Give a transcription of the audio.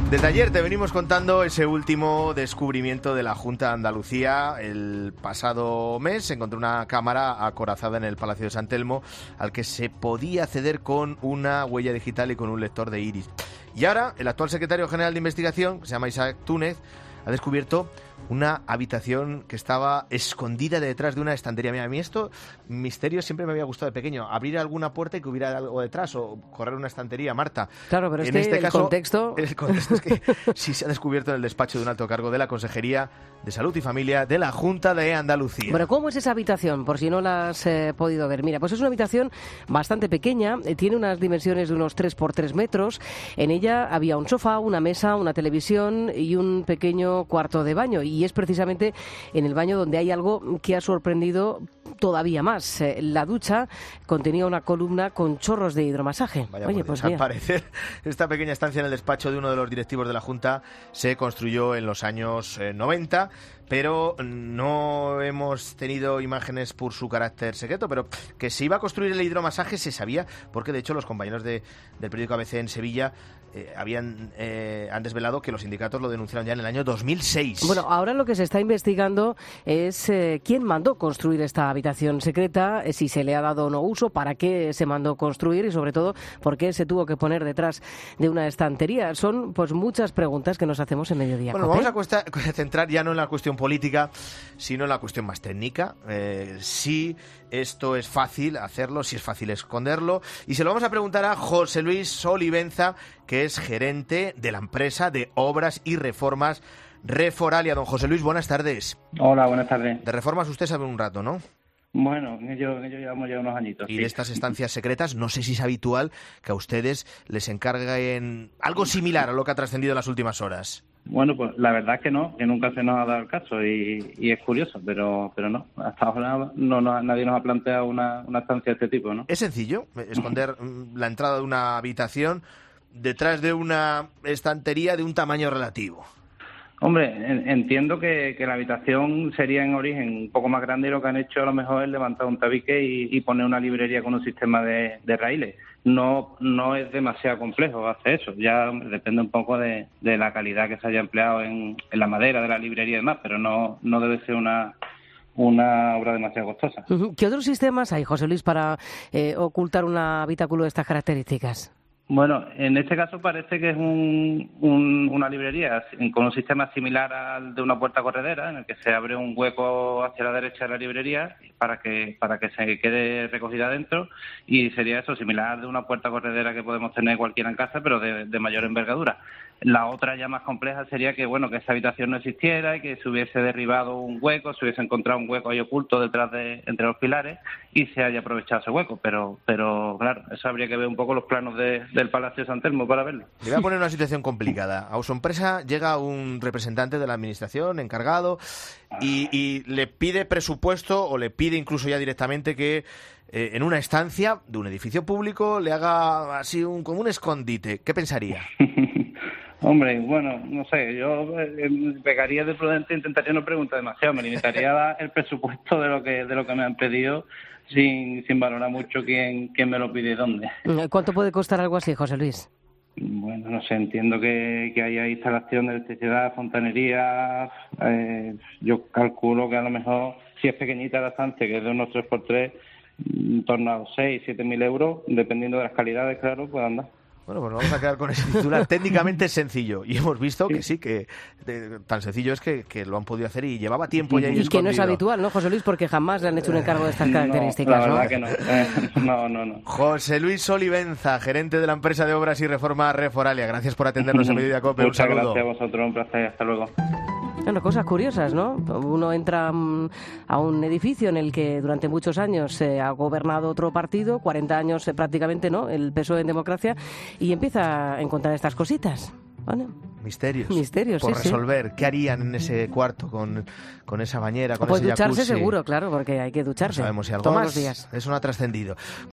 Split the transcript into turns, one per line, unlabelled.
Desde ayer te venimos contando ese último descubrimiento de la Junta de Andalucía. El pasado mes se encontró una cámara acorazada en el Palacio de San Telmo al que se podía acceder con una huella digital y con un lector de iris. Y ahora el actual secretario general de Investigación, que se llama Isaac Túnez, ha descubierto una habitación que estaba escondida detrás de una estantería. Mira, a mí esto, misterio, siempre me había gustado de pequeño. Abrir alguna puerta y que hubiera algo detrás o correr una estantería, Marta.
Claro, pero
en este caso,
contexto...
El contexto es que sí se ha descubierto en el despacho de un alto cargo de la Consejería de Salud y Familia de la Junta de Andalucía.
Bueno, ¿cómo es esa habitación? Por si no la has podido ver. Mira, pues es una habitación bastante pequeña, tiene unas dimensiones de unos 3 por 3 metros. En ella había un sofá, una mesa, una televisión y un pequeño cuarto de baño. Y es precisamente en el baño donde hay algo que ha sorprendido todavía más. La ducha contenía una columna con chorros de hidromasaje.
Vaya,
oye, pues
al parecer, esta pequeña estancia en el despacho de uno de los directivos de la Junta se construyó en los años 90, pero no hemos tenido imágenes por su carácter secreto, pero que se iba a construir el hidromasaje se sabía, porque de hecho los compañeros del periódico ABC en Sevilla han desvelado que los sindicatos lo denunciaron ya en el año 2006.
Bueno, ahora lo que se está investigando es quién mandó construir esta habitación secreta, si se le ha dado o no uso, para qué se mandó construir y sobre todo por qué se tuvo que poner detrás de una estantería. Son pues muchas preguntas que nos hacemos en Mediodía
Bueno,
Cope.
vamos a centrar ya no en la cuestión política, sino en la cuestión más técnica. Si esto es fácil hacerlo, si es fácil esconderlo. Y se lo vamos a preguntar a José Luis Olivenza, que es gerente de la empresa de obras y reformas Reforalia. Don José Luis, buenas tardes.
Hola, buenas tardes.
De reformas usted sabe un rato, ¿no?
Bueno, ellos llevamos ya unos añitos.
Y
sí.
de estas estancias secretas, no sé si es habitual que a ustedes les encarguen algo similar a lo que ha trascendido en las últimas horas.
Bueno, pues la verdad es que no, que nunca se nos ha dado el caso y es curioso, pero no. Hasta ahora nadie nos ha planteado una estancia de este tipo, ¿no?
Es sencillo esconder la entrada de una habitación detrás de una estantería de un tamaño relativo.
Hombre, entiendo que la habitación sería en origen un poco más grande y lo que han hecho a lo mejor es levantar un tabique y poner una librería con un sistema de raíles. No es demasiado complejo hacer eso, ya depende un poco de la calidad que se haya empleado en la madera de la librería y demás, pero no debe ser una obra demasiado costosa.
¿Qué otros sistemas hay, José Luis, para ocultar un habitáculo de estas características?
Bueno, en este caso parece que es una librería con un sistema similar al de una puerta corredera, en el que se abre un hueco hacia la derecha de la librería para que se quede recogida dentro, y sería eso, similar al de una puerta corredera que podemos tener cualquiera en casa, pero de mayor envergadura. La otra ya más compleja sería que esa habitación no existiera y que se hubiese derribado un hueco, se hubiese encontrado un hueco ahí oculto entre los pilares y se haya aprovechado ese hueco. Pero claro, eso habría que ver un poco los planos del Palacio de San Telmo para verlo.
Le voy a poner una situación complicada. A su empresa llega un representante de la administración encargado y le pide presupuesto o le pide incluso ya directamente que en una estancia de un edificio público le haga así como un escondite. ¿Qué pensaría?
Hombre, bueno, no sé, yo pegaría de prudente, intentaría no preguntar demasiado, me limitaría a dar el presupuesto de lo que me han pedido sin valorar mucho quién me lo pide y dónde.
¿Cuánto puede costar algo así, José Luis?
Bueno, no sé, entiendo que haya instalación de electricidad, fontanería, yo calculo que a lo mejor, si es pequeñita la estancia, que es de unos 3x3, en torno a 6.000-7.000 euros, dependiendo de las calidades, claro, puede andar.
Bueno, pues vamos a quedar con ese titular. Técnicamente es sencillo. Y hemos visto que sí, que tan sencillo es que lo han podido hacer y llevaba tiempo ya ahí escondido.
Y que no es habitual, ¿no, José Luis? Porque jamás le han hecho un encargo de estas características,
¿no? La verdad que no. No.
José Luis Olivenza, gerente de la empresa de obras y reformas Reforalia. Gracias por atendernos en Mediodía Cope. Un saludo.
Muchas gracias a vosotros, un placer. Hasta luego.
Bueno, cosas curiosas, ¿no? Uno entra a un edificio en el que durante muchos años ha gobernado otro partido, 40 años prácticamente, ¿no? El PSOE en democracia, y empieza a encontrar estas cositas. Bueno,
Misterios
por
resolver. ¿Qué harían en ese cuarto con esa bañera, con
pues
ese jacuzzi?
Ducharse seguro, claro, porque hay que ducharse.
No sabemos si algo
todos
más.
Los días.
Eso no ha trascendido.